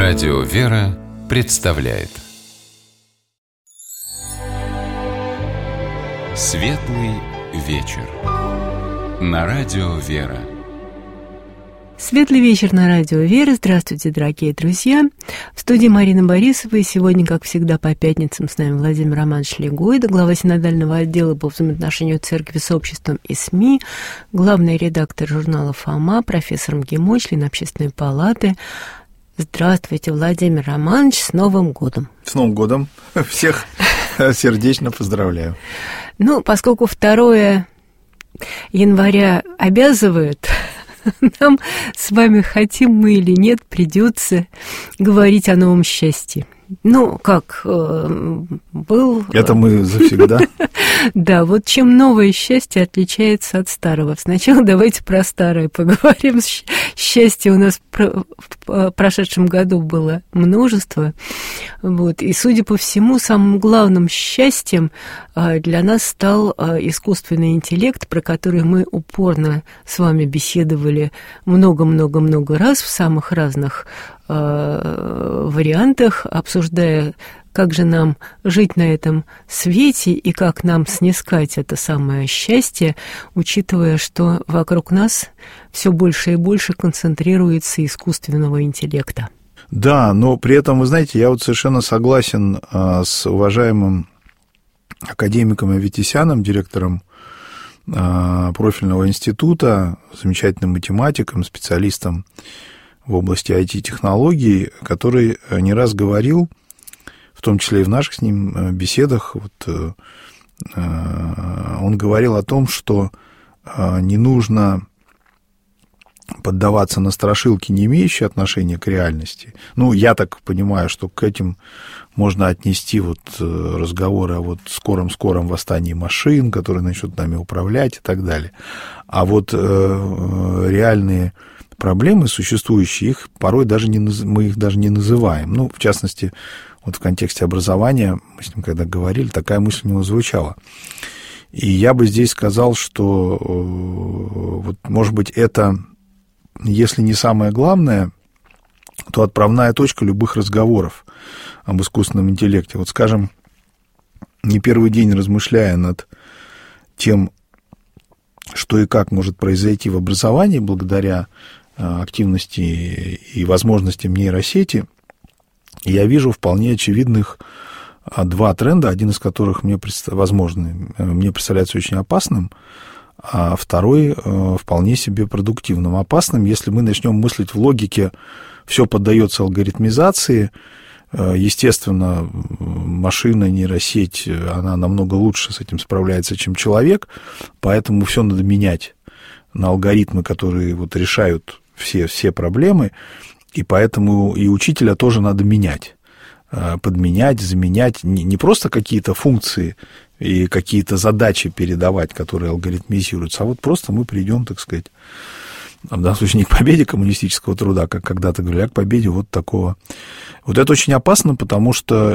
Радио «Вера» представляет Светлый вечер на Радио «Вера». Светлый вечер на Радио «Вера». Здравствуйте, дорогие друзья. В студии Марина Борисова. И сегодня, как всегда, по пятницам с нами Владимир Романович Легойда, глава синодального отдела по взаимоотношению церкви с обществом и СМИ, главный редактор журнала «Фома», профессор МГИМО, член Общественной палаты. Здравствуйте, Владимир Романович, с Новым годом. С Новым годом. Всех сердечно поздравляю. Ну, поскольку 2 января обязывает, нам с вами, хотим мы или нет, придется говорить о новом счастье. Ну, как был... Это мы завсегда. Да, вот чем новое счастье отличается от старого. Сначала давайте про старое поговорим. Счастья у нас в прошедшем году было множество. Вот. И, судя по всему, самым главным счастьем для нас стал искусственный интеллект, про который мы упорно с вами беседовали много-много-много раз в самых разных вариантах, обсуждая, как же нам жить на этом свете и как нам снискать это самое счастье, учитывая, что вокруг нас все больше и больше концентрируется искусственного интеллекта. Да, но при этом, вы знаете, я вот совершенно согласен с уважаемым академиком Аветисяном, директором профильного института, замечательным математиком, специалистом в области IT-технологий, который не раз говорил, в том числе и в наших с ним беседах, вот, он говорил о том, что не нужно поддаваться на страшилки, не имеющие отношения к реальности. Ну, я так понимаю, что к этим можно отнести вот разговоры о вот скором-скором восстании машин, которые начнут нами управлять и так далее. А вот реальные проблемы существующие, их порой даже мы их даже не называем. Ну, в частности, вот в контексте образования, мы с ним когда говорили, такая мысль у него звучала. И я бы здесь сказал, что, вот, может быть, это, если не самое главное, то отправная точка любых разговоров об искусственном интеллекте. Вот, скажем, не первый день размышляя над тем, что и как может произойти в образовании благодаря активности и возможностям нейросети, я вижу вполне очевидных 2 тренда, один из которых мне представляется очень опасным, а второй вполне себе продуктивным. Опасным, если мы начнем мыслить в логике «все поддается алгоритмизации», естественно, машина, нейросеть, она намного лучше с этим справляется, чем человек, поэтому все надо менять на алгоритмы, которые вот решают все проблемы, и поэтому и учителя тоже надо менять, подменять, заменять, не просто какие-то функции и какие-то задачи передавать, которые алгоритмизируются, а вот просто мы придем, так сказать, в данном случае не к победе коммунистического труда, как когда-то говорили, а к победе вот такого. Вот это очень опасно, потому что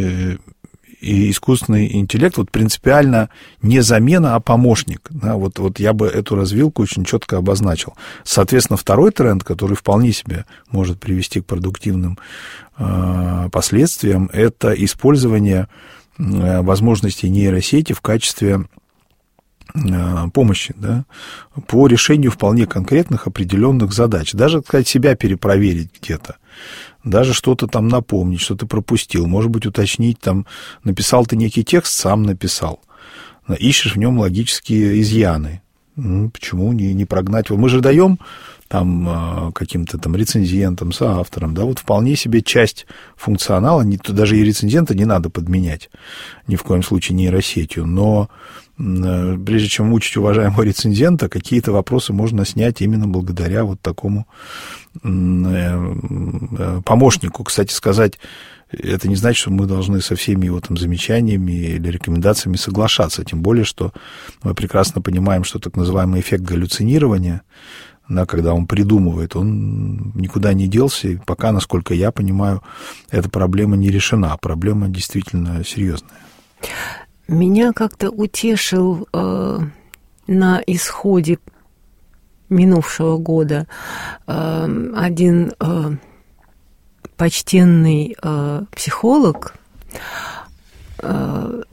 и искусственный интеллект вот принципиально не замена, а помощник. Да, вот я бы эту развилку очень четко обозначил. Соответственно, второй тренд, который вполне себе может привести к продуктивным последствиям, это использование возможностей нейросети в качестве помощи, да, по решению вполне конкретных определенных задач. Даже, так сказать, себя перепроверить где-то, даже что-то там напомнить, что ты пропустил, может быть, уточнить, там, написал ты некий текст, сам написал, ищешь в нем логические изъяны. Почему не прогнать его? Мы же даем там каким-то там рецензентам, соавторам, да, вот вполне себе часть функционала, даже и рецензента не надо подменять, ни в коем случае нейросетью, но прежде чем мучить уважаемого рецензента, какие-то вопросы можно снять именно благодаря вот такому помощнику. Кстати сказать, это не значит, что мы должны со всеми его там замечаниями или рекомендациями соглашаться, тем более, что мы прекрасно понимаем, что так называемый эффект галлюцинирования, да, когда он придумывает, он никуда не делся, и пока, насколько я понимаю, эта проблема не решена, проблема действительно серьезная. Меня как-то утешил на исходе минувшего года один почтенный психолог, по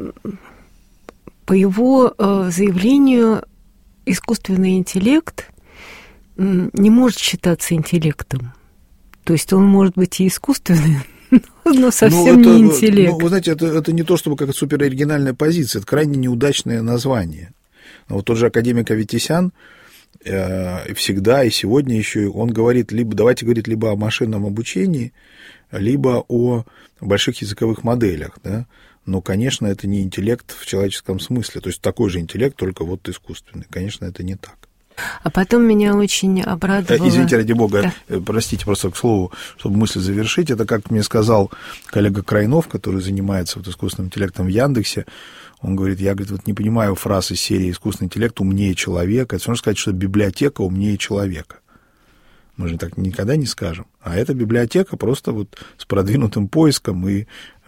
его заявлению, искусственный интеллект не может считаться интеллектом. То есть он может быть и искусственный, но совсем не интеллект. Вы знаете, это не то, чтобы как супероригинальная позиция, это крайне неудачное название. Вот тот же академик Аветисян всегда и сегодня еще он говорит, давайте говорить либо о машинном обучении, либо о больших языковых моделях, да? Но, конечно, это не интеллект в человеческом смысле, то есть такой же интеллект, только вот искусственный. Конечно, это не так. А потом меня очень обрадовало... Извините, ради бога, да. Простите, просто к слову, чтобы мысль завершить, это, как мне сказал коллега Крайнов, который занимается вот искусственным интеллектом в Яндексе, он говорит, я, говорит, вот не понимаю фраз из серии «искусственный интеллект умнее человека», это все равно сказать, что библиотека умнее человека. Мы же так никогда не скажем. А эта библиотека просто вот с продвинутым поиском и,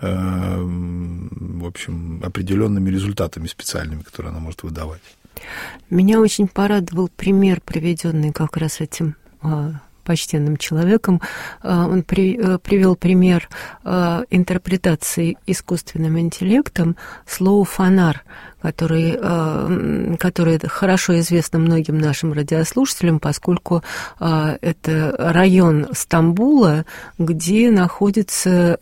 в общем, определенными результатами специальными, которые она может выдавать. Меня очень порадовал пример, приведенный как раз этим почтенным человеком. Он привел пример интерпретации искусственным интеллектом слова «фонар», который хорошо известно многим нашим радиослушателям, поскольку это район Стамбула, где находится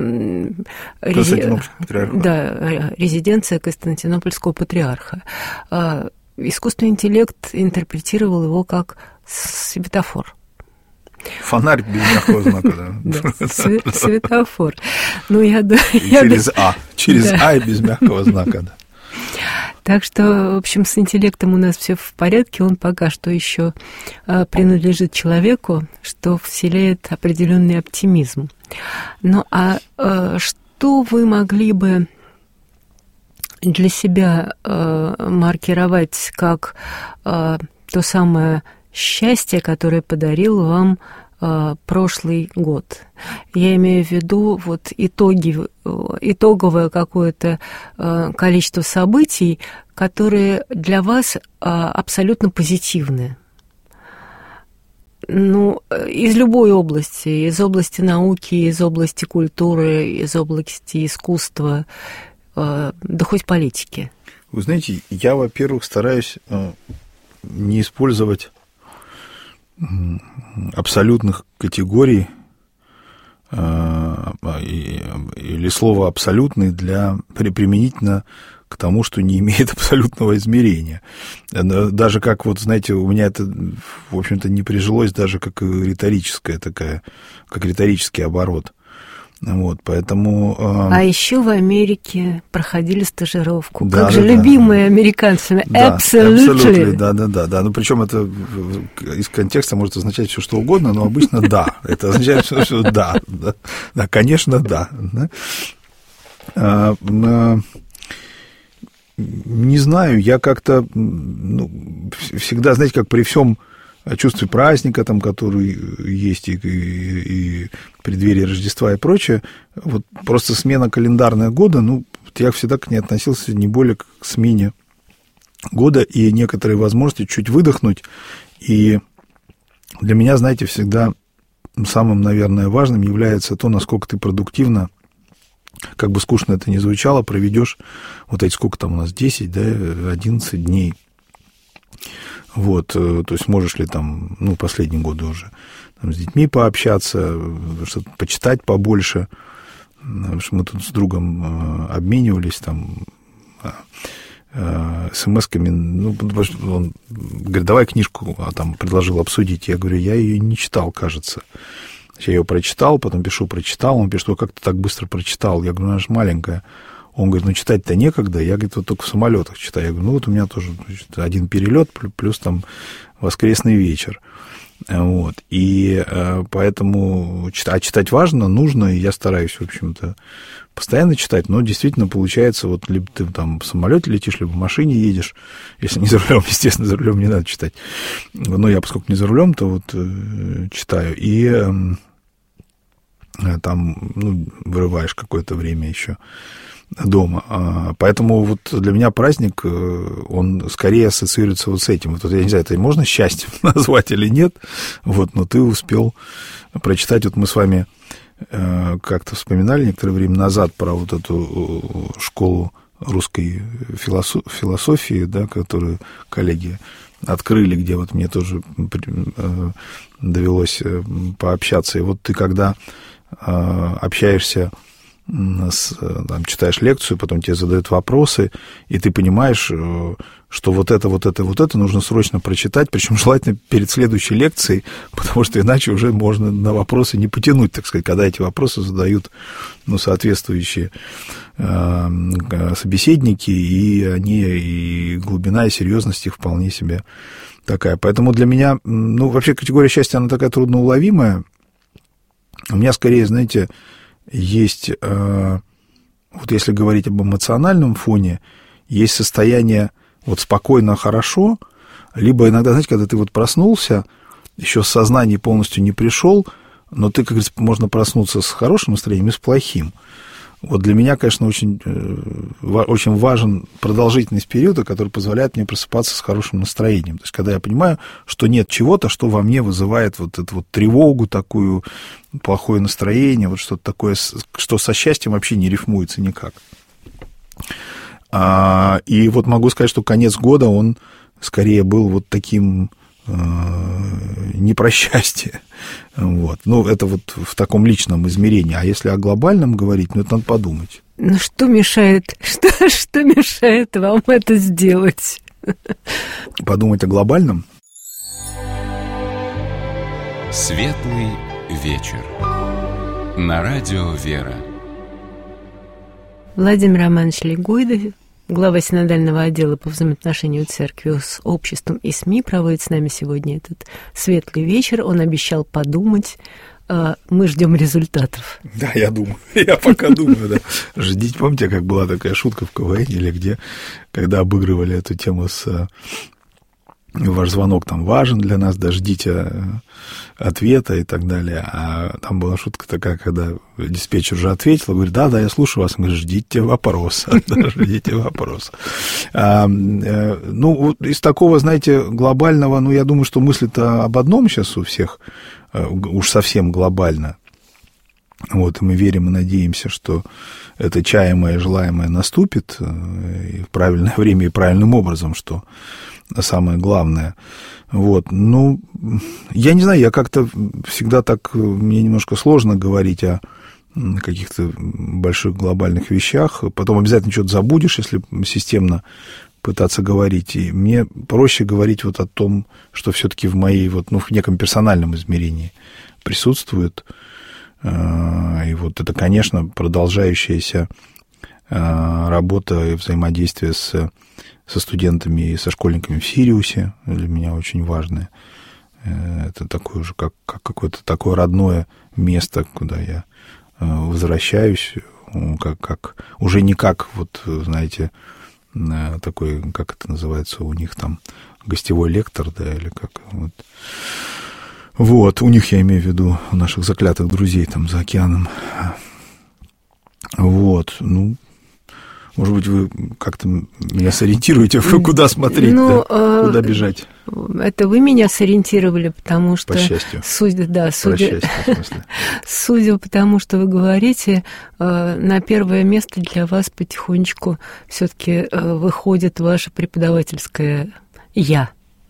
резиденция Константинопольского патриарха. Искусственный интеллект интерпретировал его как светофор. Фонарь без мягкого знака, да. Светофор. Через А и без мягкого знака, да. Так что, в общем, с интеллектом у нас все в порядке, он пока что еще принадлежит человеку, что вселяет определенный оптимизм. Ну, а что вы могли бы для себя маркировать как то самое счастье, которое подарил вам прошлый год? Я имею в виду вот итоговое какое-то количество событий, которые для вас абсолютно позитивны. Ну, из любой области, из области науки, из области культуры, из области искусства, да хоть политики. Вы знаете, я, во-первых, стараюсь не использовать абсолютных категорий или слова «абсолютный» применительно к тому, что не имеет абсолютного измерения. Даже как, вот, знаете, у меня это, в общем-то, не прижилось даже как риторическая такая, как риторический оборот. Вот, поэтому... А еще в Америке проходили стажировку. Да, как же любимые американцами. Absolutely. Да. Ну, причем это из контекста может означать все что угодно, но обычно да. Это означает, что да. Да, конечно, да. Не знаю, я как-то всегда, знаете, как при всем чувстве праздника, там, который есть и преддверие Рождества и прочее, вот просто смена календарного года, я всегда к ней относился не более к смене года и некоторые возможности чуть выдохнуть. И для меня, знаете, всегда самым, наверное, важным является то, насколько ты продуктивно, как бы скучно это ни звучало, проведешь вот эти, сколько там у нас, 10, да, 11 дней. Вот, то есть можешь ли там, последние годы уже там, с детьми пообщаться, что-то почитать побольше, потому что мы тут с другом обменивались там смс-ками, он говорит, давай книжку, там предложил обсудить, я говорю, я ее не читал, кажется. Я ее прочитал, потом пишу, прочитал, он пишет, как ты так быстро прочитал, я говорю, она же маленькая. Он говорит, читать-то некогда, я, говорит, вот только в самолетах читаю. Я говорю, вот у меня тоже один перелет плюс там воскресный вечер. Вот. И поэтому читать важно, нужно, и я стараюсь, в общем-то, постоянно читать, но действительно получается, вот либо ты там в самолете летишь, либо в машине едешь, если не за рулем, естественно, за рулем не надо читать. Но я, поскольку не за рулем, то вот читаю, и там, вырываешь какое-то время еще дома. Поэтому вот для меня праздник, он скорее ассоциируется вот с этим. Вот я не знаю, это можно счастьем назвать или нет, вот, но ты успел прочитать. Вот мы с вами как-то вспоминали некоторое время назад про вот эту школу русской философии, да, которую коллеги открыли, где вот мне тоже довелось пообщаться. И вот ты, когда общаешься, читаешь лекцию, потом тебе задают вопросы, и ты понимаешь, что вот это нужно срочно прочитать, причем желательно перед следующей лекцией, потому что иначе уже можно на вопросы не потянуть, так сказать, когда эти вопросы задают соответствующие собеседники, и они, и глубина, и серьезность их вполне себе такая. Поэтому для меня, вообще категория счастья, она такая трудноуловимая. У меня скорее, знаете, есть, вот если говорить об эмоциональном фоне, есть состояние вот спокойно, хорошо, либо иногда, знаете, когда ты вот проснулся, еще сознание полностью не пришел, но ты, как говорится, можно проснуться с хорошим настроением и с плохим. Вот для меня, конечно, очень важен продолжительность периода, который позволяет мне просыпаться с хорошим настроением. То есть, когда я понимаю, что нет чего-то, что во мне вызывает вот эту вот тревогу такую, плохое настроение, вот что-то такое, что со счастьем вообще не рифмуется никак. И вот могу сказать, что конец года, он скорее был вот таким не про счастье. Вот. Это вот в таком личном измерении. А если о глобальном говорить, это надо подумать. Что мешает? Что мешает вам это сделать? Подумать о глобальном? Светлый вечер. На радио «Вера». Владимир Романович Легойда, глава синодального отдела по взаимоотношению церкви с обществом и СМИ, проводит с нами сегодня этот светлый вечер. Он обещал подумать. Мы ждем результатов. Да, я думаю. Я пока думаю, да. Ждите. Помните, как была такая шутка в КВН или где, когда обыгрывали эту тему с ваш звонок там важен для нас, да, ждите ответа и так далее. А там была шутка такая, когда диспетчер уже ответил, говорит, да, я слушаю вас. Он говорит, ждите вопроса, ждите вопроса. Вот из такого, знаете, глобального, я думаю, что мысли-то об одном сейчас у всех, уж совсем глобально. Вот, и мы верим и надеемся, что это чаемое и желаемое наступит и в правильное время и правильным образом, что самое главное. Вот. Я не знаю, я как-то всегда так, мне немножко сложно говорить о каких-то больших глобальных вещах, потом обязательно что-то забудешь, если системно пытаться говорить, и мне проще говорить вот о том, что все-таки в моей, в неком персональном измерении присутствует, и вот это, конечно, продолжающаяся работа и взаимодействие со студентами и со школьниками в Сириусе для меня очень важное. Это такое уже, как какое-то такое родное место, куда я возвращаюсь, как уже не как, знаете, такой, как это называется у них там, гостевой лектор, да, или как вот, у них, я имею в виду, у наших заклятых друзей там за океаном. Вот, может быть, вы как-то меня сориентируете, куда смотреть, куда бежать? Это вы меня сориентировали, потому что... По счастью. Судя по тому, что вы говорите, на первое место для вас потихонечку все-таки выходит ваше преподавательское «я».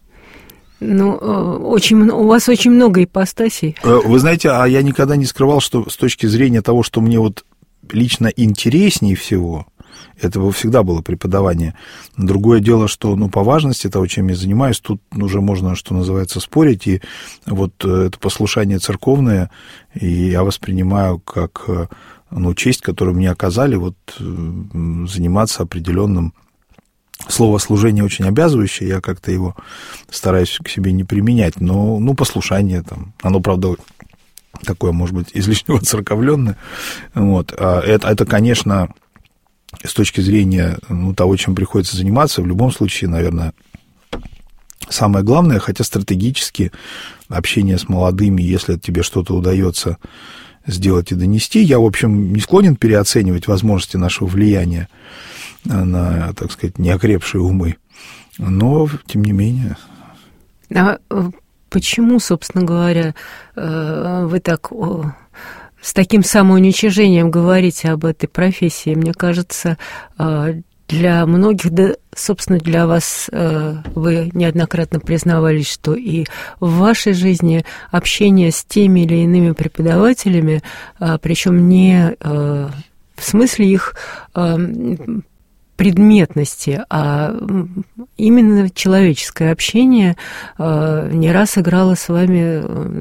У вас очень много ипостасей. Вы знаете, а я никогда не скрывал, что с точки зрения того, что мне лично интереснее всего, это всегда было преподавание. Другое дело, что, по важности того, чем я занимаюсь, тут уже можно, что называется, спорить, и это послушание церковное, и я воспринимаю как, честь, которую мне оказали, заниматься определенным. Слово «служение» очень обязывающее, я как-то его стараюсь к себе не применять, но, послушание там, оно, правда, такое, может быть, излишне воцерковленное, это, конечно, с точки зрения того, чем приходится заниматься, в любом случае, наверное, самое главное, хотя стратегически общение с молодыми, если тебе что-то удается сделать и донести, я, в общем, не склонен переоценивать возможности нашего влияния на, так сказать, неокрепшие умы, но, тем не менее. А почему, собственно говоря, вы так с таким самоуничижением говорите об этой профессии. Мне кажется, для многих, да, собственно, для вас, вы неоднократно признавались, что и в вашей жизни общение с теми или иными преподавателями, причем не в смысле их предметности, а именно человеческое общение не раз играло с вами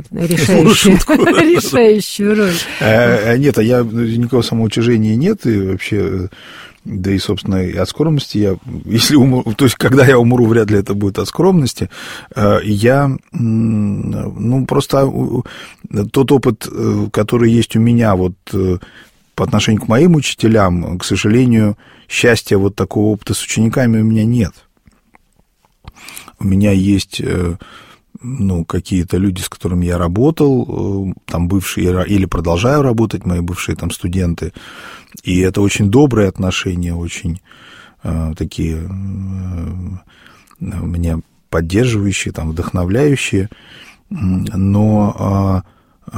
решающую роль. Нет, никакого самоуничижения нет, и вообще... Да и, собственно, и от скромности я, если умру, то есть, когда я умру, вряд ли это будет от скромности, я, ну, просто тот опыт, который есть у меня вот по отношению к моим учителям, к сожалению, счастья вот такого опыта с учениками у меня нет. У меня есть... ну, какие-то люди, с которыми я работал, там бывшие, или продолжаю работать, мои бывшие там студенты, и это очень добрые отношения, очень такие меня поддерживающие, там, вдохновляющие, но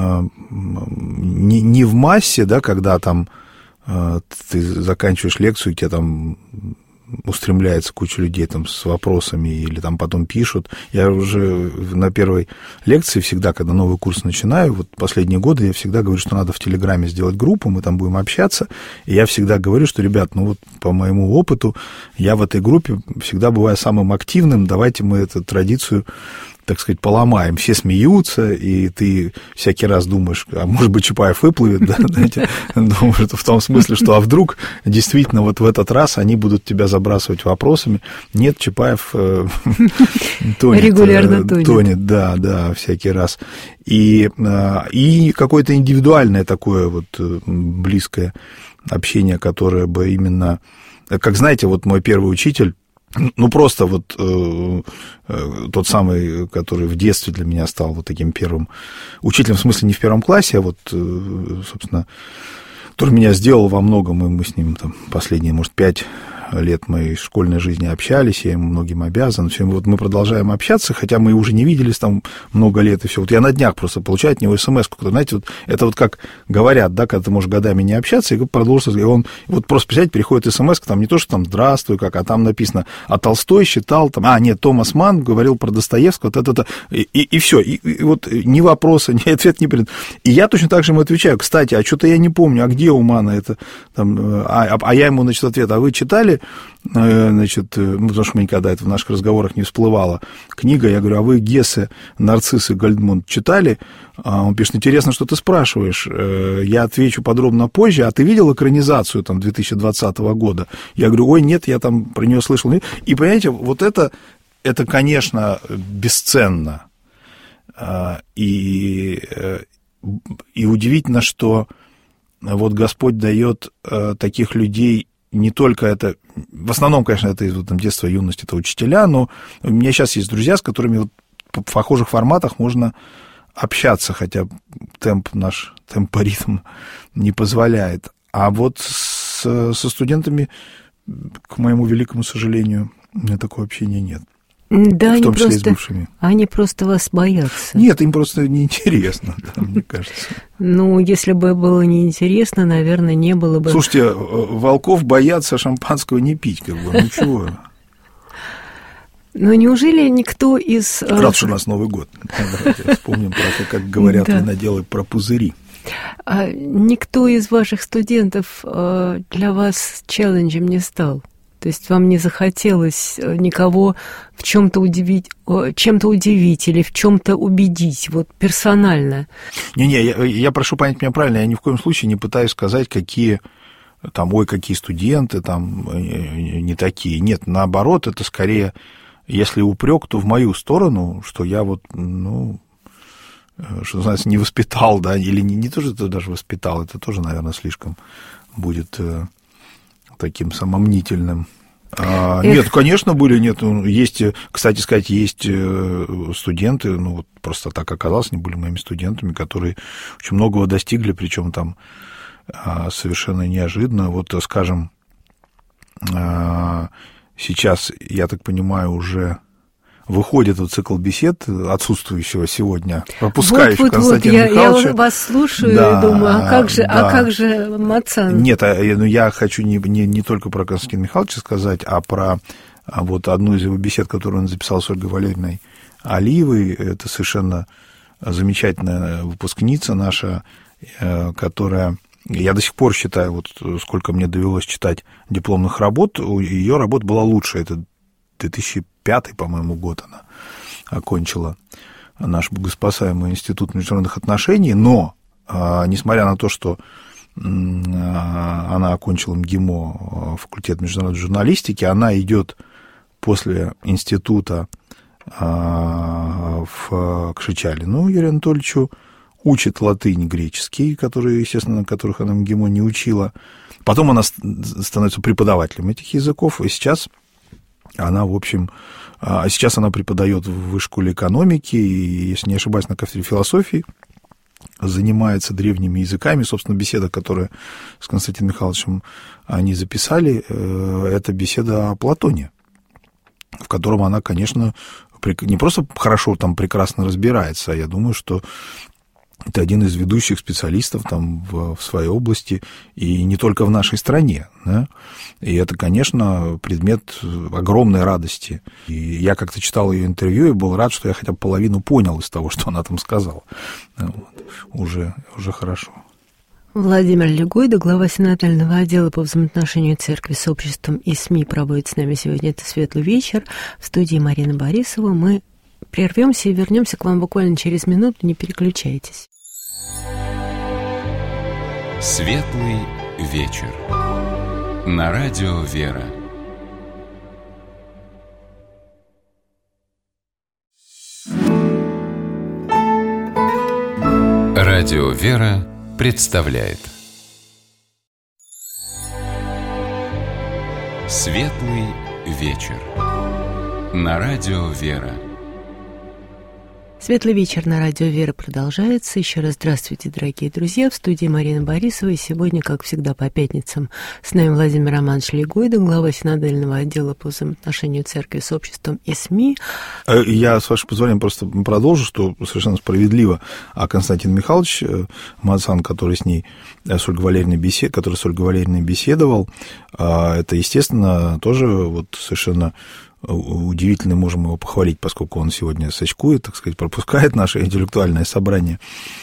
не в массе, да, когда там ты заканчиваешь лекцию, и тебе там устремляется куча людей там с вопросами или там потом пишут. Я уже на первой лекции всегда, когда новый курс начинаю, вот последние годы я всегда говорю, что надо в Телеграме сделать группу, мы там будем общаться, и я всегда говорю, что, ребят, ну вот по моему опыту, я в этой группе всегда бываю самым активным, давайте мы эту традицию, так сказать, поломаем. Все смеются, и ты всякий раз думаешь, а может быть, Чапаев выплывет, да, знаете, думаешь, в том смысле, что а вдруг действительно вот в этот раз они будут тебя забрасывать вопросами. Нет, Чапаев тонет. Регулярно тонет. Да, всякий раз. И какое-то индивидуальное такое вот близкое общение, которое бы именно... Как знаете, вот мой первый учитель, ну, просто вот тот самый, который в детстве для меня стал вот таким первым учителем, в смысле не в первом классе, а вот, собственно, который меня сделал во многом, и мы с ним там последние, может, 5 лет моей школьной жизни общались, я ему многим обязан, все, вот мы продолжаем общаться, хотя мы уже не виделись там много лет, и все. Вот я на днях просто получаю от него смс-ку, знаете, вот это вот как говорят, да, когда ты можешь годами не общаться, и продолжится, и он, вот просто, представляете, приходит смс-ка, там не то, что там «здравствуй», как, а там написано, а Толстой считал, там, нет, Томас Манн говорил про Достоевского, вот это, и все, и вот ни вопроса, ни ответ не принят. И я точно так же ему отвечаю, кстати, а что-то я не помню, а где у Манна это, там, а я ему, значит, ответ, а вы читали, значит, потому что мы никогда это в наших разговорах не всплывало, книга, я говорю, а вы Гессе, Нарцисс и Гольдмунд читали? Он пишет, интересно, что ты спрашиваешь, я отвечу подробно позже, а ты видел экранизацию там 2020 года? Я говорю, ой, нет, я там про нее слышал. И, понимаете, вот это конечно, бесценно. И удивительно, что вот Господь дает таких людей, не только это, в основном, конечно, это из там, детства, юности, это учителя, но у меня сейчас есть друзья, с которыми вот в похожих форматах можно общаться, хотя темп наш, темпоритм не позволяет. А вот со студентами, к моему великому сожалению, у меня такого общения нет. Да, в том числе и с бывшими. Они просто вас боятся. Нет, им просто неинтересно, да, мне кажется. Ну, если бы было неинтересно, наверное, не было бы... Слушайте, волков боятся, шампанского не пить, как бы, ну чего? Но неужели никто из... Раз у нас Новый год. Давайте вспомним про то, как говорят виноделы про пузыри. Никто из ваших студентов для вас челленджем не стал? То есть вам не захотелось никого в чем-то удивить, чем-то удивить или в чем-то убедить, вот персонально? Не-не, я прошу понять меня правильно, я ни в коем случае не пытаюсь сказать, какие там, какие студенты там не такие. Нет, наоборот, это скорее, если упрек, то в мою сторону, что я вот, ну, что называется, не воспитал, да, или не то, что ты даже воспитал, это тоже, наверное, слишком будет... таким самомнительным. Нет, конечно, были, нет, есть, кстати сказать, есть студенты, ну, вот просто так оказалось, они были моими студентами, которые очень многого достигли, причем там совершенно неожиданно. Вот, скажем, сейчас, я так понимаю, уже выходит вот цикл бесед отсутствующего сегодня, пропускающего Константина Михайловича. Михайловича. Я вас слушаю и думаю, как же Мацан? Нет, я хочу не только про Константина Михайловича сказать, а про вот одну из его бесед, которую он записал с Ольгой Валерьевной Алиевой. Это совершенно замечательная выпускница наша, которая... Я до сих пор считаю, вот сколько мне довелось читать дипломных работ, ее работа была лучше. Это 2005, по-моему, год она окончила наш богоспасаемый институт международных отношений, но, несмотря на то, что она окончила МГИМО, факультет международной журналистики, она идет после института к Шичалину Юрию Анатольевичу, учит латынь, греческий, которые, естественно, на которых она МГИМО не учила. Потом она становится преподавателем этих языков, и сейчас она, в общем, сейчас она преподает в Высшей школе экономики, и, если не ошибаюсь, на кафедре философии, занимается древними языками. Собственно, беседа, которую с Константином Михайловичем они записали, это беседа о Платоне, в котором она, конечно, не просто хорошо там прекрасно разбирается, а я думаю, что это один из ведущих специалистов там в своей области, и не только в нашей стране, да? И это, конечно, предмет огромной радости. И я как-то читал ее интервью и был рад, что я хотя бы половину понял из того, что она там сказала. Вот. Уже хорошо. Владимир Легойда, глава синодального отдела по взаимоотношению церкви с обществом и СМИ, проводит с нами сегодня это «Светлый вечер». В студии Марина Борисова. Мы прервемся и вернемся к вам буквально через минуту. Не переключайтесь. «Светлый вечер» на радио «Вера». Радио «Вера» представляет «Светлый вечер» на радио «Вера». Светлый вечер на радио «Вера» продолжается. Еще раз здравствуйте, дорогие друзья. В студии Марина Борисова. И сегодня, как всегда, по пятницам с нами Владимир Романович Легойда, глава синодального отдела по взаимоотношению церкви с обществом и СМИ. Я, с вашего позволения, просто продолжу, что совершенно справедливо. А Константин Михайлович Мацан, который с Ольгой Валерьевной беседовал, это, естественно, тоже вот совершенно удивительно, можем его похвалить, поскольку он сегодня сочкует, так сказать, пропускает наше интеллектуальное собрание.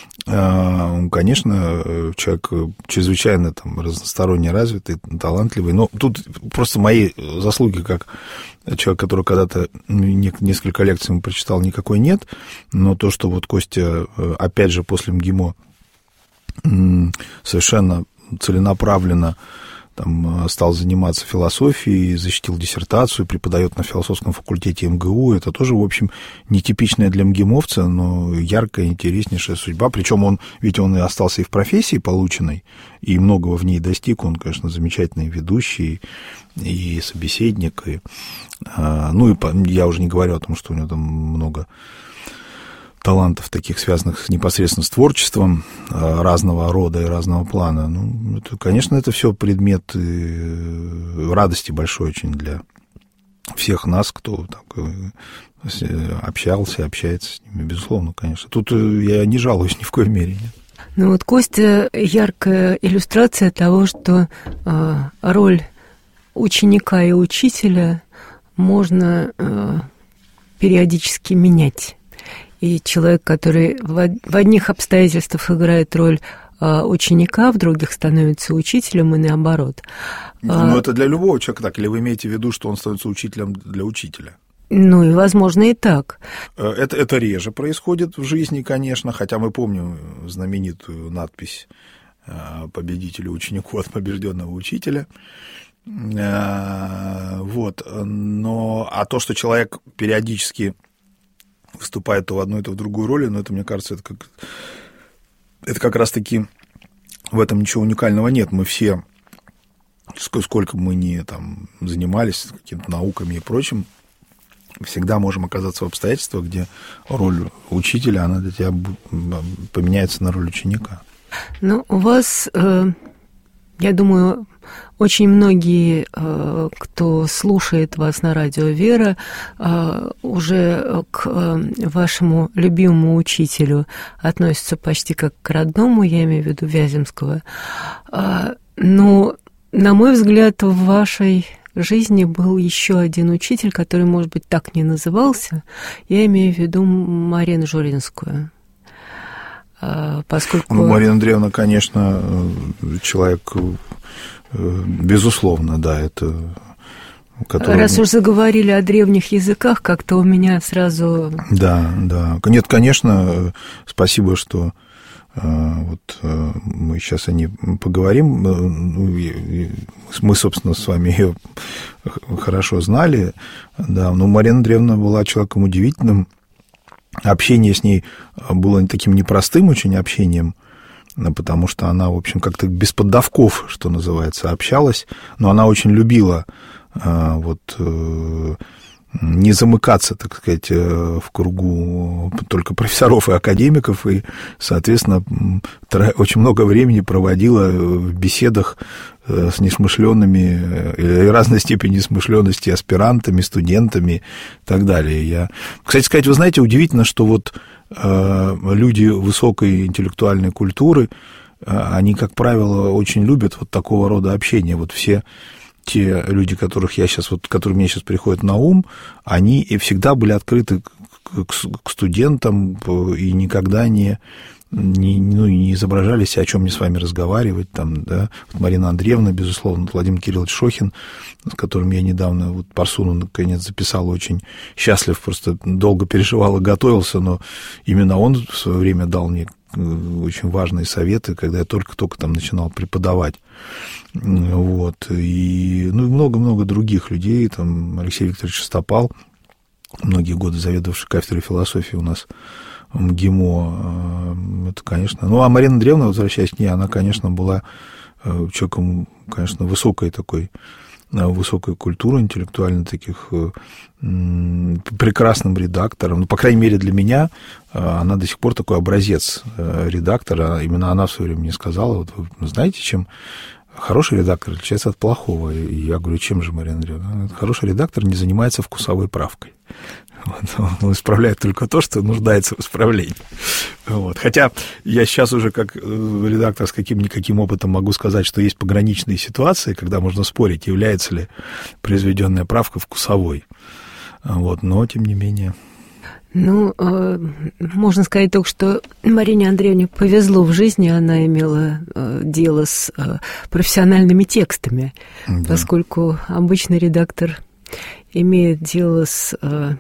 Конечно, человек чрезвычайно там разносторонне развитый, талантливый, но тут просто мои заслуги как человек, который когда-то несколько лекций ему прочитал, никакой нет, но то, что вот Костя, опять же, после МГИМО совершенно целенаправленно там стал заниматься философией, защитил диссертацию, преподает на философском факультете МГУ. Это тоже, в общем, нетипичная для МГИМовца, но яркая, интереснейшая судьба. Причем он и остался и в профессии полученной, и многого в ней достиг. Он, конечно, замечательный ведущий и собеседник. И я уже не говорю о том, что у него там много талантов, таких связанных непосредственно с творчеством разного рода и разного плана. Конечно, это все предмет радости большой очень для всех нас, кто общался, общается с ними, безусловно, конечно. Тут я не жалуюсь ни в коей мере. Нет. Костя яркая иллюстрация того, что роль ученика и учителя можно периодически менять. И человек, который в одних обстоятельствах играет роль ученика, в других становится учителем, и наоборот. Это для любого человека так. Или вы имеете в виду, что он становится учителем для учителя? И, возможно, и так. Это реже происходит в жизни, конечно, хотя мы помним знаменитую надпись «Победителю ученику от побежденного учителя». А то, что человек периодически выступает то в одну, то в другую роль, но это, мне кажется, это как раз-таки в этом ничего уникального нет. Мы все, сколько бы мы ни там занимались какими-то науками и прочим, всегда можем оказаться в обстоятельствах, где роль учителя, она для тебя поменяется на роль ученика. У вас, я думаю, очень многие, кто слушает вас на радио «Вера», уже к вашему любимому учителю относятся почти как к родному, я имею в виду Вяземского. Но, на мой взгляд, в вашей жизни был еще один учитель, который, может быть, так не назывался. Я имею в виду Марину Журинскую. Поскольку... Марина Андреевна, конечно, человек, безусловно, да, это... Который... Раз уж заговорили о древних языках, как-то у меня сразу... Да. Нет, конечно, спасибо, что вот мы сейчас о ней поговорим. Мы, собственно, с вами ее хорошо знали, да, но Марина Андреевна была человеком удивительным. Общение с ней было таким непростым очень общением, потому что она, в общем, как-то без поддавков, что называется, общалась, но она очень любила вот не замыкаться, так сказать, в кругу только профессоров и академиков, и, соответственно, очень много времени проводила в беседах с несмышленными или разной степени несмышленности аспирантами, студентами и так далее. Кстати сказать, вы знаете, удивительно, что вот люди высокой интеллектуальной культуры, они, как правило, очень любят вот такого рода общение. Вот все те люди, которые мне сейчас приходят на ум, они и всегда были открыты к студентам и никогда не изображали себя, о чем мне с вами разговаривать. Там, да. Вот Марина Андреевна, безусловно, Владимир Кириллович Шохин, с которым я недавно вот Парсуну наконец записал, очень счастлив, просто долго переживал и готовился, но именно он в свое время дал мне очень важные советы, когда я только-только там начинал преподавать. Вот. И много-много других людей, там Алексей Викторович Шестопал, многие годы заведовавший кафедрой философии у нас в МГИМО, это, конечно... Ну, а Марина Андреевна, возвращаясь к ней, она, конечно, была человеком, конечно, высокой культуры, интеллектуально таких, прекрасным редактором. Ну, по крайней мере, для меня она до сих пор такой образец редактора. Именно она в свое время мне сказала, вот вы знаете, чем хороший редактор отличается от плохого? И я говорю, чем же, Марина Андреевна? Хороший редактор не занимается вкусовой правкой. Вот, он исправляет только то, что нуждается в исправлении. Вот. Хотя я сейчас уже как редактор с каким-никаким опытом могу сказать, что есть пограничные ситуации, когда можно спорить, является ли произведенная правка вкусовой. Вот. Но, тем не менее... Ну, можно сказать только, что Марине Андреевне повезло в жизни, она имела дело с профессиональными текстами, да. Поскольку обычный редактор имеет дело с...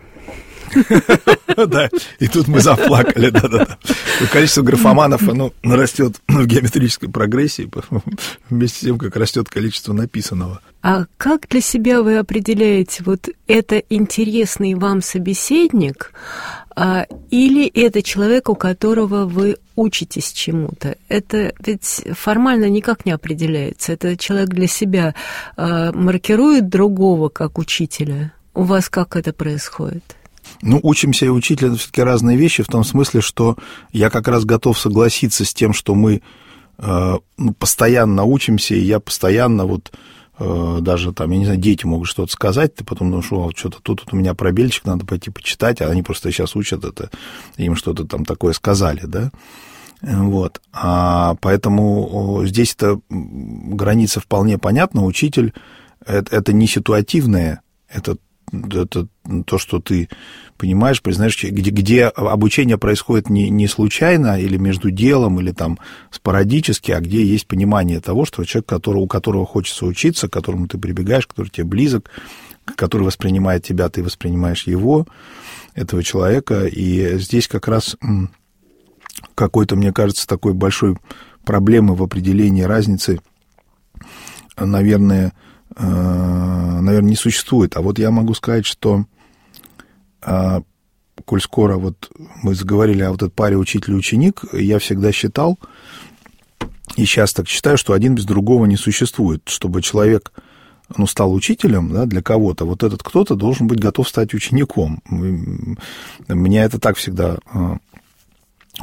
Да, и тут мы заплакали, да. Количество графоманов, оно растет в геометрической прогрессии вместе с тем, как растет количество написанного. А как для себя вы определяете, вот это интересный вам собеседник, или это человек, у которого вы учитесь чему-то? Это ведь формально никак не определяется. Это человек для себя маркирует другого как учителя. У вас как это происходит? Ну, учимся и учитель – это все-таки разные вещи, в том смысле, что я как раз готов согласиться с тем, что мы постоянно учимся, и я постоянно вот даже там, я не знаю, дети могут что-то сказать, ты потом думаешь, что что-то тут у меня пробельчик, надо пойти почитать, а они просто сейчас учат это, им что-то там такое сказали, да, вот, поэтому здесь эта граница вполне понятна, учитель – это не ситуативное, это то, что ты понимаешь, признаешь, где обучение происходит не случайно или между делом, или там спорадически, а где есть понимание того, что человек, у которого хочется учиться, к которому ты прибегаешь, который тебе близок, который воспринимает тебя, ты воспринимаешь его, этого человека. И здесь как раз какой-то, мне кажется, такой большой проблемы в определении разницы, наверное, не существует. А вот я могу сказать, что, коль скоро вот мы заговорили о вот этой паре учитель и ученик, я всегда считал, и сейчас так считаю, что один без другого не существует. Чтобы человек стал учителем, да, для кого-то, вот этот кто-то должен быть готов стать учеником. Мне это так всегда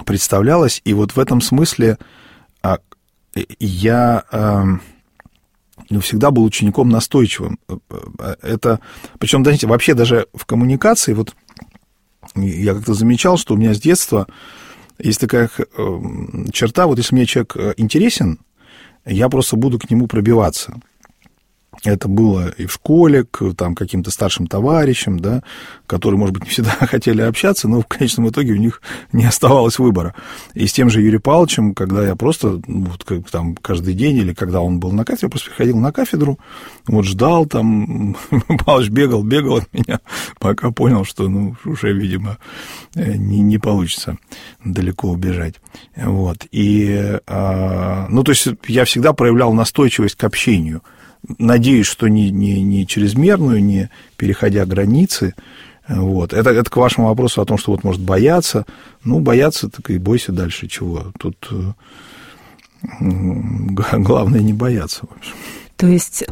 представлялось, и вот в этом смысле я всегда был учеником настойчивым. Это, причем, знаете, вообще даже в коммуникации, вот я как-то замечал, что у меня с детства есть такая черта, вот если мне человек интересен, я просто буду к нему пробиваться. Это было и в школе, к там, каким-то старшим товарищам, да, которые, может быть, не всегда хотели общаться, но в конечном итоге у них не оставалось выбора. И с тем же Юрием Павловичем, когда я просто вот, как, там, каждый день или когда он был на кафедре, я просто приходил на кафедру, вот ждал, там, Павлович бегал от меня, пока понял, что, ну, уже, видимо, не получится далеко убежать. Вот. И, ну, то есть я всегда проявлял настойчивость к общению. Надеюсь, что не чрезмерную, не переходя границы. Вот. Это к вашему вопросу о том, что вот может бояться. Ну, бояться, так и бойся дальше чего. Тут главное не бояться. В общем. То есть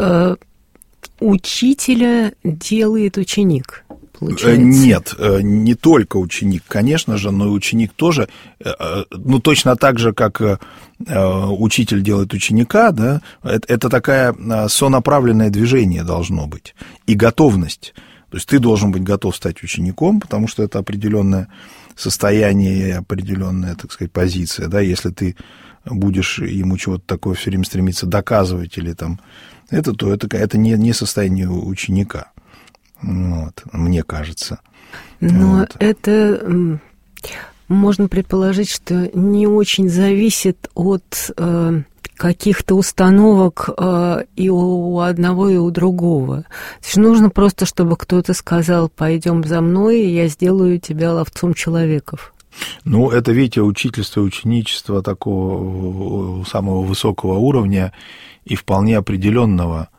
учителя делает ученик, получается? Нет, не только ученик, конечно же, но и ученик тоже. Ну, точно так же, как учитель делает ученика, да, это такая сонаправленное движение должно быть. И готовность. То есть ты должен быть готов стать учеником, потому что это определенное состояние, определенная, так сказать, позиция. Да, если ты будешь ему чего-то такое все время стремиться доказывать или там то это не состояние ученика. Вот, мне кажется. Но вот. Это можно предположить, что не очень зависит от каких-то установок и у одного, и у другого. То есть нужно просто, чтобы кто-то сказал: пойдем за мной, и я сделаю тебя ловцом человеков. Ну, это, видите, учительство, ученичество такого самого высокого уровня и вполне определенного.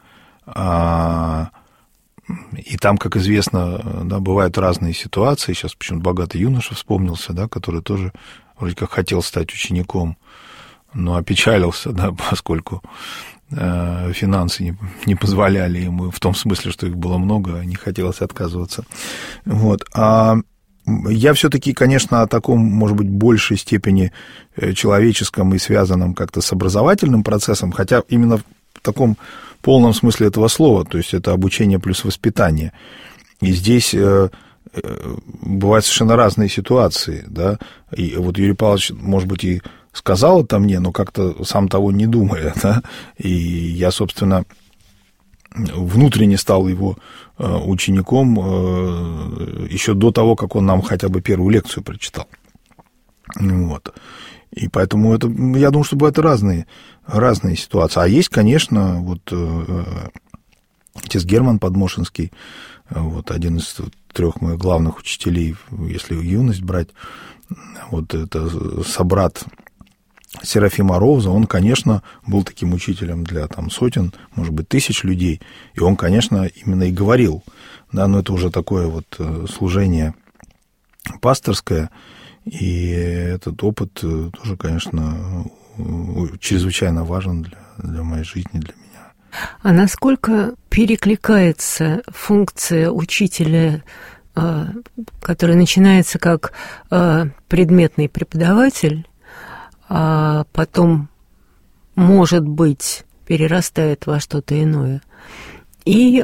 И там, как известно, да, бывают разные ситуации. Сейчас почему-то богатый юноша вспомнился, да, который тоже вроде как хотел стать учеником, но опечалился, да, поскольку финансы не позволяли ему, в том смысле, что их было много, не хотелось отказываться. Вот. А я все-таки, конечно, о таком, может быть, большей степени человеческом и связанном как-то с образовательным процессом, хотя именно в таком полном смысле этого слова, то есть это обучение плюс воспитание. И здесь бывают совершенно разные ситуации, да, и вот Юрий Павлович, может быть, и сказал это мне, но как-то сам того не думая, да, и я, собственно, внутренне стал его учеником еще до того, как он нам хотя бы первую лекцию прочитал. Вот. И поэтому это, я думаю, что бывают разные ситуации. А есть, конечно, вот отец Герман Подмошинский, вот один из 3 моих главных учителей, если юность брать, вот это собрат Серафима Роуза, он, конечно, был таким учителем для там сотен, может быть, тысяч людей, и он, конечно, именно и говорил, да, но это уже такое вот служение пасторское, и этот опыт тоже, конечно, чрезвычайно важен для моей жизни, для меня. А насколько перекликается функция учителя, которая начинается как предметный преподаватель, а потом, может быть, перерастает во что-то иное, и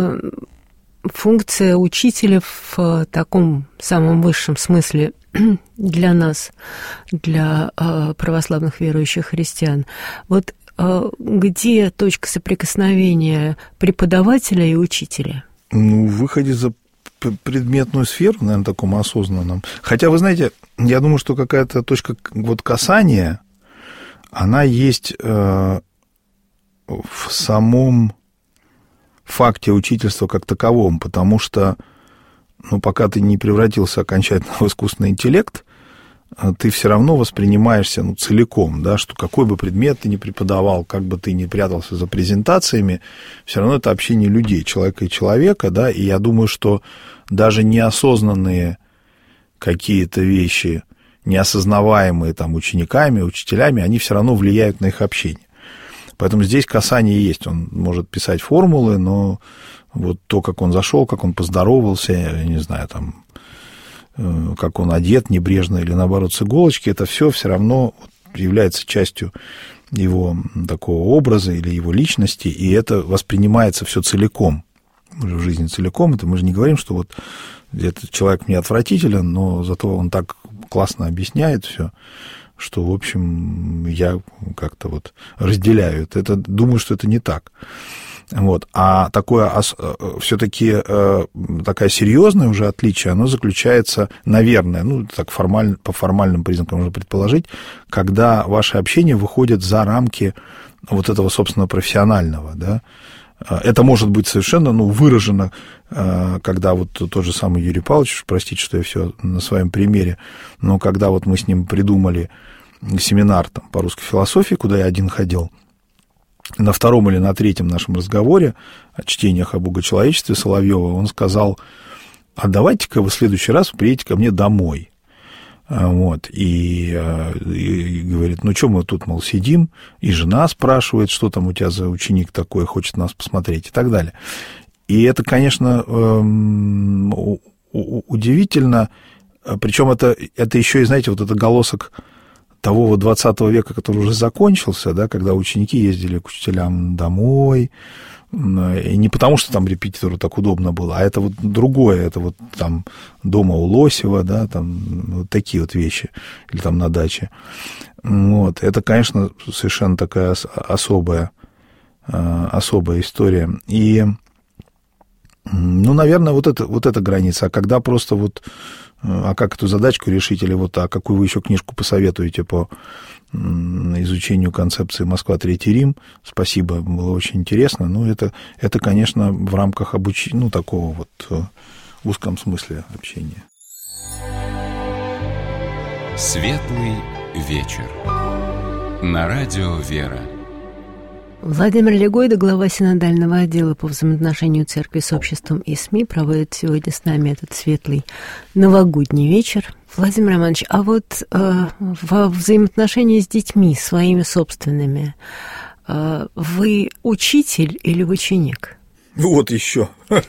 функция учителя в таком самом высшем смысле для нас, для православных верующих христиан. Вот где точка соприкосновения преподавателя и учителя? Ну, в выходе за предметную сферу, наверное, таком осознанном. Хотя, вы знаете, я думаю, что какая-то точка вот касания, она есть в самом факте учительства как таковом, потому что, ну, пока ты не превратился окончательно в искусственный интеллект, ты все равно воспринимаешься, ну, целиком, да, что какой бы предмет ты ни преподавал, как бы ты ни прятался за презентациями, все равно это общение людей, человека и человека, да, и я думаю, что даже неосознанные какие-то вещи, неосознаваемые там учениками, учителями, они все равно влияют на их общение. Поэтому здесь касание есть, он может писать формулы, но вот то, как он зашел, как он поздоровался, я не знаю, там, как он одет небрежно или, наоборот, с иголочки, это все равно является частью его такого образа или его личности, и это воспринимается все целиком. Мы же в жизни целиком, это мы же не говорим, что вот этот человек мне отвратителен, но зато он так классно объясняет все, что, в общем, я как-то вот разделяю это. Думаю, что это не так. Вот. А такое все-таки такое серьезное уже отличие, оно заключается, наверное, ну, так по формальным признакам можно предположить, когда ваше общение выходит за рамки вот этого, собственно, профессионального, да. Это может быть совершенно, выражено, когда вот тот же самый Юрий Павлович, простите, что я все на своем примере, но когда вот мы с ним придумали семинар там, по русской философии, куда я один ходил, на втором или на третьем нашем разговоре о чтениях о богочеловечестве Соловьева он сказал: а давайте-ка вы в следующий раз приедете ко мне домой. Вот, и говорит, ну, что мы тут, мол, сидим, и жена спрашивает, что там у тебя за ученик такой, хочет нас посмотреть, и так далее. И это, конечно, удивительно, причем это еще и, знаете, вот это голосок того вот 20 века, который уже закончился, да, когда ученики ездили к учителям домой, и не потому, что там репетитору так удобно было, а это вот другое, это вот там дома у Лосева, да, там вот такие вот вещи, или там на даче. Вот, это, конечно, совершенно такая особая история. И, ну, наверное, вот эта граница. А когда просто вот, а как эту задачку решить, или вот, а какую вы еще книжку посоветуете по изучению концепции «Москва, Третий Рим». Спасибо, было очень интересно. Ну, это конечно, в рамках обучения, ну, такого вот в узком смысле общения. Светлый вечер. На радио «Вера». Владимир Легойда, глава синодального отдела по взаимоотношению церкви с обществом и СМИ, проводит сегодня с нами этот светлый новогодний вечер. Владимир Романович, а вот во взаимоотношении с детьми, своими собственными, вы учитель или ученик? Вот еще.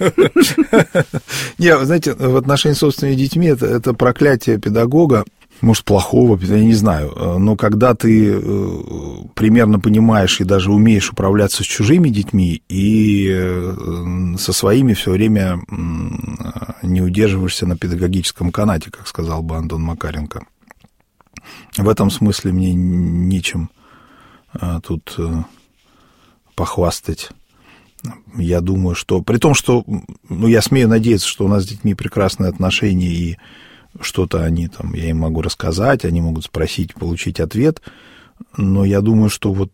Не, вы знаете, в отношении с собственными детьми это проклятие педагога, может, плохого, я не знаю, но когда ты примерно понимаешь и даже умеешь управляться с чужими детьми, и со своими все время не удерживаешься на педагогическом канате, как сказал бы Антон Макаренко. В этом смысле мне нечем тут похвастать. Я думаю, что... При том, что, ну, я смею надеяться, что у нас с детьми прекрасные отношения, и что-то они там, я им могу рассказать, они могут спросить, получить ответ, но я думаю, что вот,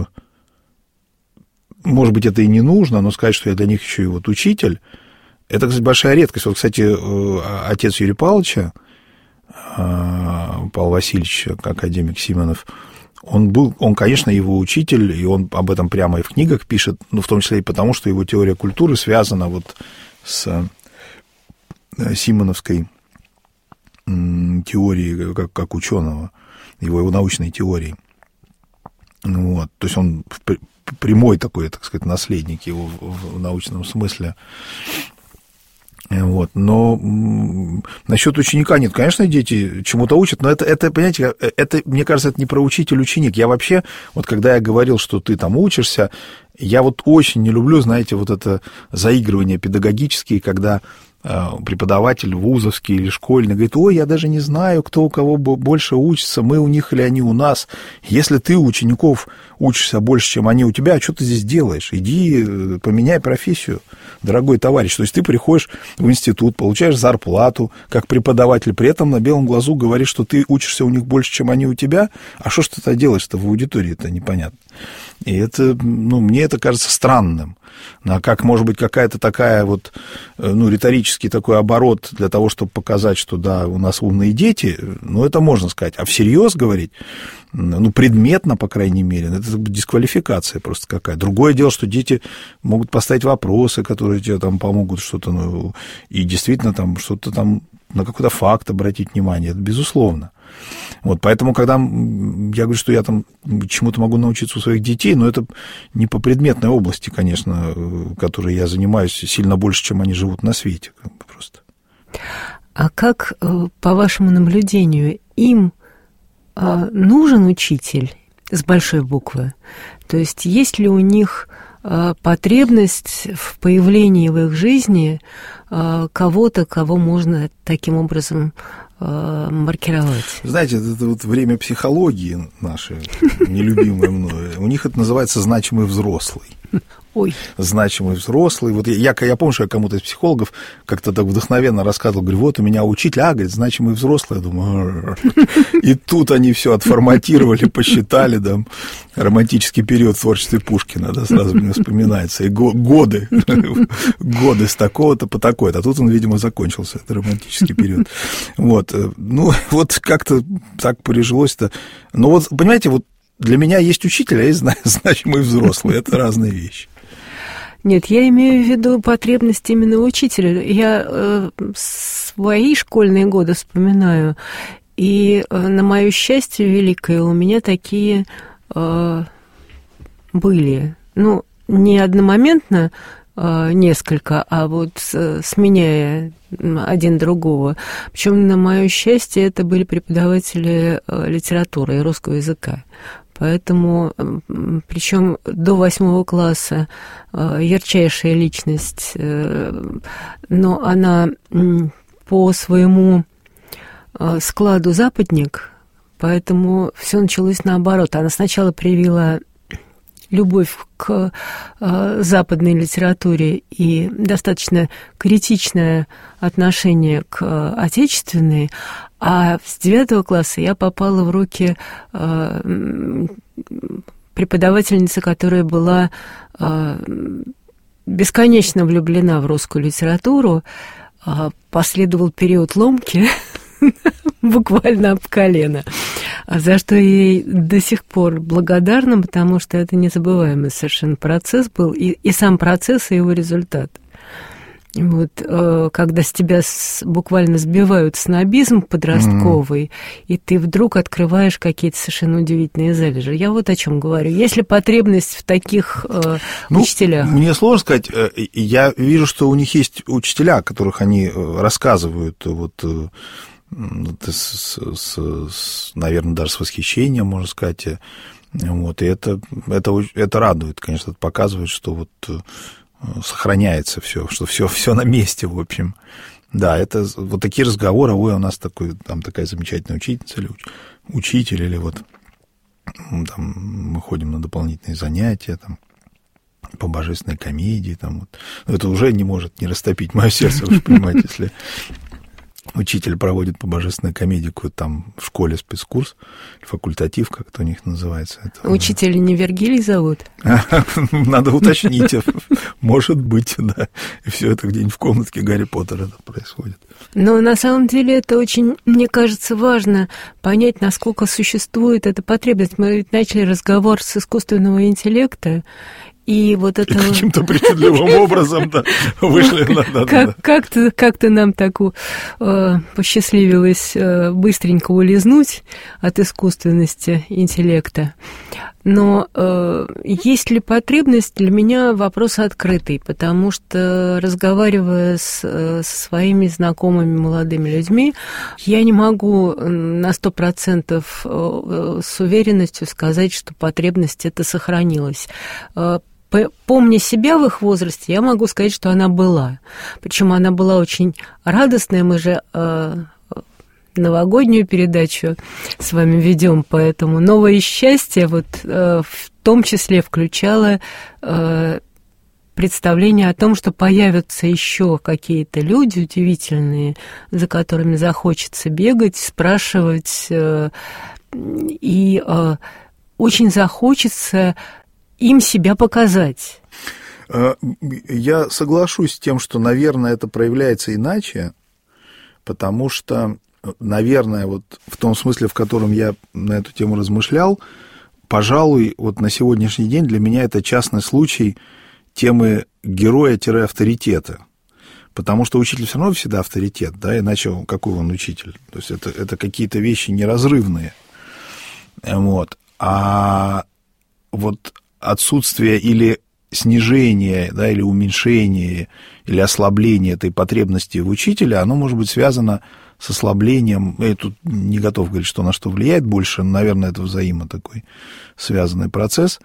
может быть, это и не нужно, но сказать, что я для них еще и вот учитель, это, кстати, большая редкость. Вот, кстати, отец Юрия Павловича, Павел Васильевич, академик Симонов, он, конечно, его учитель, и он об этом прямо и в книгах пишет, ну, в том числе и потому, что его теория культуры связана вот с симоновской теории как ученого, его научной теории. Вот. То есть он прямой такой, так сказать, наследник его в научном смысле. Вот. Но насчет ученика нет. Конечно, дети чему-то учат, но это, понимаете, это, мне кажется, это не про учитель-ученик. Я вообще, вот когда я говорил, что ты там учишься, я вот очень не люблю, знаете, вот это заигрывание педагогические, когда преподаватель вузовский или школьный говорит: ой, я даже не знаю, кто у кого больше учится, мы у них или они у нас. Если ты у учеников учишься больше, чем они у тебя, а что ты здесь делаешь? Иди поменяй профессию, дорогой товарищ. То есть ты приходишь в институт, получаешь зарплату как преподаватель, при этом на белом глазу говоришь, что ты учишься у них больше, чем они у тебя, а что ж ты-то делаешь-то в аудитории, это непонятно. И это, ну, мне это кажется странным. А как, может быть, какая-то такая вот, ну, риторический такой оборот для того, чтобы показать, что, да, у нас умные дети, ну, это можно сказать. А всерьез говорить, ну, предметно, по крайней мере, это дисквалификация просто какая-то. Другое дело, что дети могут поставить вопросы, которые тебе там помогут что-то, ну, и действительно там что-то там, на какой-то факт обратить внимание, это безусловно. Вот, поэтому, когда я говорю, что я там чему-то могу научиться у своих детей, но это не по предметной области, конечно, которой я занимаюсь сильно больше, чем они живут на свете, как бы просто. А как, по вашему наблюдению, им нужен учитель с большой буквы. То есть ли у них потребность в появлении в их жизни кого-то, кого можно таким образом маркировать? Знаете, это вот время психологии нашей, нелюбимое мною, у них это называется значимый взрослый. Ой. Значимый взрослый. Вот я помню, что я кому-то из психологов как-то так вдохновенно рассказывал, говорю, вот у меня учитель, говорит, значимый взрослый. Я думаю, и тут они все отформатировали, посчитали, там, романтический период в творчестве Пушкина, да, сразу мне вспоминается, и годы с такого-то по такой-то, а тут он, видимо, закончился, это романтический период. Вот, ну, вот как-то так прижилось-то. Но вот, понимаете, вот для меня есть учитель, а есть значимый взрослый, это разные вещи. Нет, я имею в виду потребность именно учителя. Я свои школьные годы вспоминаю, и на мое счастье великое у меня такие были. Ну, не одномоментно несколько, а вот сменяя один другого. Причем на мое счастье это были преподаватели литературы и русского языка. Поэтому, причем до 8 класса ярчайшая личность, но она по своему складу западник, поэтому все началось наоборот. Она сначала привила любовь к западной литературе и достаточно критичное отношение к отечественной, а с 9 класса я попала в руки преподавательницы, которая была бесконечно влюблена в русскую литературу. Последовал период ломки, буквально об колено, за что я ей до сих пор благодарна, потому что это незабываемый совершенно процесс был, и сам процесс, и его результат. Вот, когда с тебя буквально сбивают снобизм подростковый, и ты вдруг открываешь какие-то совершенно удивительные залежи. Я вот о чем говорю. Есть ли потребность в таких учителях? Мне сложно сказать. Я вижу, что у них есть учителя, о которых они рассказывают, вот, наверное, даже с восхищением, можно сказать. Вот, и это радует, конечно, это показывает, что вот сохраняется все, что все на месте, в общем. Да, это вот такие разговоры, ой, у нас там такая замечательная учительница или учитель, или вот там мы ходим на дополнительные занятия, там, по божественной комедии, там, вот. Это уже не может не растопить мое сердце, вы же понимаете, если учитель проводит по божественной комедии какой-то там в школе спецкурс, факультатив, как это у них называется. Это учителя не Вергилий зовут? Надо уточнить. Может быть, да. И все это где-нибудь в комнатке Гарри Поттера происходит. Но на самом деле это очень, мне кажется, важно понять, насколько существует эта потребность. Мы ведь начали разговор с искусственного интеллекта, и вот это... И каким-то причудливым образом, да, вышли... Как-то нам так посчастливилось быстренько улизнуть от искусственности интеллекта. Но есть ли потребность, для меня вопрос открытый, потому что, разговаривая со своими знакомыми молодыми людьми, я не могу на 100% с уверенностью сказать, что потребность эта сохранилась. Помня себя в их возрасте, я могу сказать, что она была. Причем она была очень радостная. Мы же новогоднюю передачу с вами ведем, поэтому новое счастье вот в том числе включало представление о том, что появятся еще какие-то люди удивительные, за которыми захочется бегать, спрашивать, и очень захочется им себя показать. Я соглашусь с тем, что, наверное, это проявляется иначе, потому что, наверное, вот в том смысле, в котором я на эту тему размышлял, пожалуй, вот на сегодняшний день для меня это частный случай темы героя-авторитета. Потому что учитель все равно всегда авторитет, да, иначе какой он учитель? То есть это какие-то вещи неразрывные. Вот. А вот отсутствие или снижение, да, или уменьшение, или ослабление этой потребности в учителе, оно может быть связано с ослаблением, я тут не готов говорить, что на что влияет больше, наверное, это взаимно такой связанный процесс,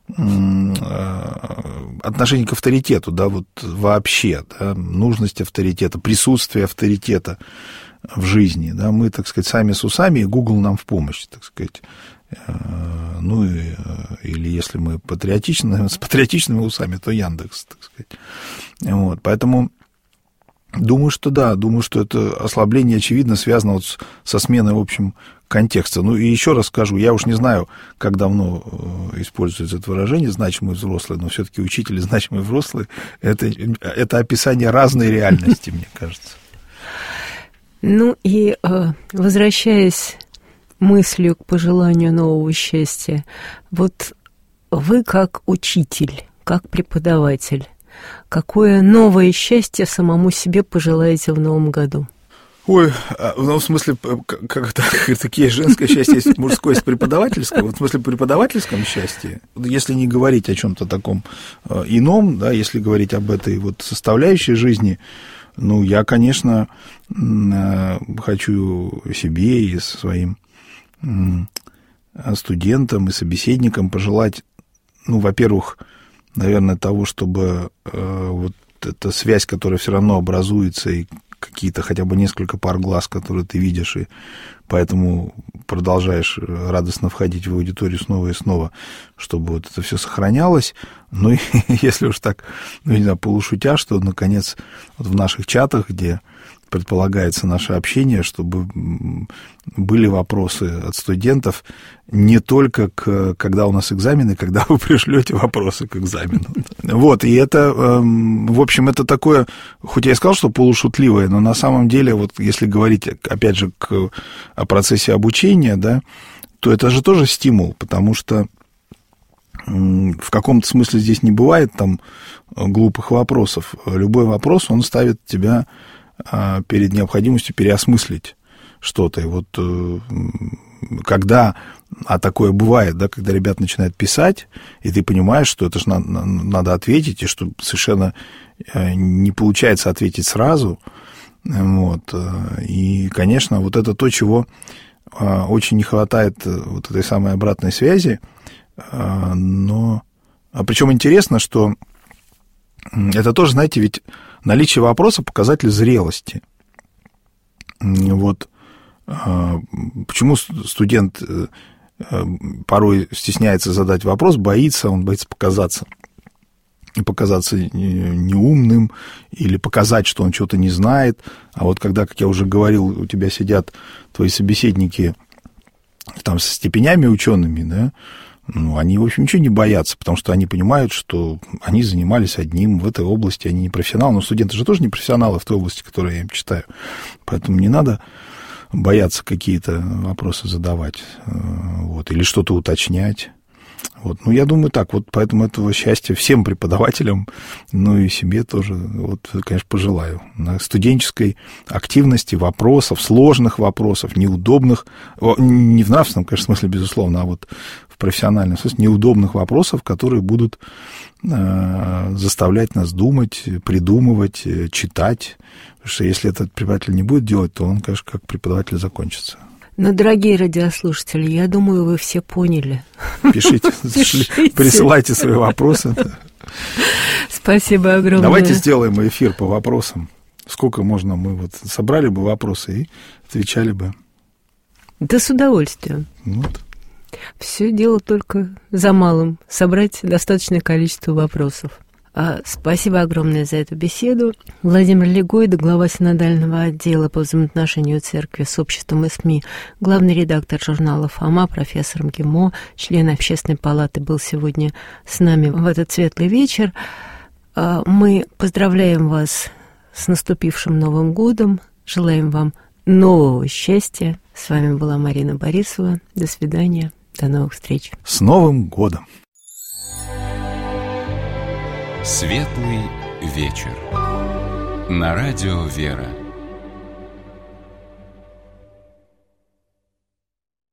отношение к авторитету, да, вот вообще, да, нужность авторитета, присутствие авторитета в жизни, да, мы, так сказать, сами с усами, и Google нам в помощь, так сказать, ну, или если мы с патриотичными усами, то Яндекс, так сказать, вот, поэтому думаю, что да, думаю, что это ослабление, очевидно, связано вот со сменой, в общем, контекста. Ну, и еще раз скажу, я уж не знаю, как давно используется это выражение «значимый взрослый», но все-таки учитель и значимый взрослый – это описание разной реальности, мне кажется. Ну, и возвращаясь мыслью к пожеланию нового счастья, вот вы как учитель, как преподаватель, какое новое счастье самому себе пожелаете в новом году? Ой, ну, в смысле, как такие женское счастье есть, мужское есть преподавательское. Вот в смысле преподавательском счастье, если не говорить о чем-то таком ином, да, если говорить об этой вот составляющей жизни, ну, я, конечно, хочу себе и своим студентам и собеседникам пожелать, ну, во-первых, наверное, того, чтобы вот эта связь, которая все равно образуется, и какие-то хотя бы несколько пар глаз, которые ты видишь, и поэтому продолжаешь радостно входить в аудиторию снова и снова, чтобы вот это все сохранялось. Ну, и если уж так, ну, не знаю, полушутя, что, наконец, вот в наших чатах, где предполагается наше общение, чтобы были вопросы от студентов не только когда у нас экзамены, когда вы пришлете вопросы к экзамену. Вот, и это, в общем, это такое, хоть я и сказал, что полушутливое, но на самом деле, вот если говорить, опять же, о процессе обучения, да, то это же тоже стимул, потому что в каком-то смысле здесь не бывает там глупых вопросов. Любой вопрос, он ставит тебя перед необходимостью переосмыслить что-то. И вот когда, а такое бывает, да, когда ребята начинают писать, и ты понимаешь, что это же надо ответить, и что совершенно не получается ответить сразу. Вот. И, конечно, вот это то, чего очень не хватает, вот этой самой обратной связи. Но причем интересно, что это тоже, знаете, ведь наличие вопроса – показатель зрелости. Вот почему студент порой стесняется задать вопрос, боится, он боится показаться. И показаться неумным, или показать, что он что-то не знает. А вот когда, как я уже говорил, у тебя сидят твои собеседники там со степенями учеными, да, ну, они, в общем, ничего не боятся, потому что они понимают, что они занимались одним в этой области, они не профессионалы, но студенты же тоже не профессионалы в той области, которую я им читаю, поэтому не надо бояться какие-то вопросы задавать, вот, или что-то уточнять. Вот. Ну, я думаю, так, вот поэтому этого счастья всем преподавателям, ну и себе тоже, вот, конечно, пожелаю. На студенческой активности вопросов, сложных вопросов, неудобных, не в нравственном, конечно, смысле, безусловно, а вот в профессиональном смысле, неудобных вопросов, которые будут заставлять нас думать, придумывать, читать. Потому что если этот преподаватель не будет делать, то он, конечно, как преподаватель закончится. Ну, дорогие радиослушатели, я думаю, вы все поняли. Пишите. Присылайте свои вопросы. Спасибо огромное. Давайте сделаем эфир по вопросам. Сколько можно, мы вот собрали бы вопросы и отвечали бы. Да с удовольствием. Вот. Все дело только за малым. Собрать достаточное количество вопросов. Спасибо огромное за эту беседу. Владимир Легойда, глава синодального отдела по взаимоотношению церкви с обществом и СМИ, главный редактор журнала «Фома», профессор МГИМО, член Общественной палаты, был сегодня с нами в этот светлый вечер. Мы поздравляем вас с наступившим Новым годом, желаем вам нового счастья. С вами была Марина Борисова. До свидания, до новых встреч. С Новым годом! Светлый вечер. На радио «Вера».